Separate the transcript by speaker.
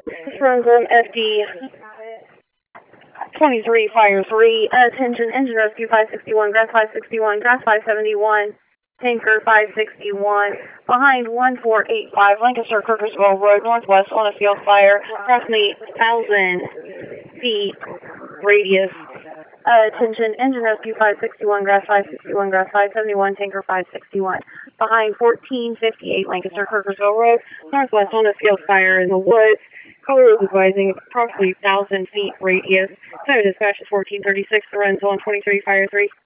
Speaker 1: This runs on FD 23, Fire 3. Attention, engine rescue 561, grass 561, grass 571, tanker 561. Behind 1485, Lancaster Kirkersville Road, northwest on a field fire, approximately 1,000 feet radius. Attention, engine rescue 561, grass 561, grass 571, tanker 561. Behind 1458 Lancaster Kirkersville Road, northwest on a field fire in the woods. Color is advising approximately 1,000 feet radius. Time of dispatch is 1436. The run zone 23, Fire 3.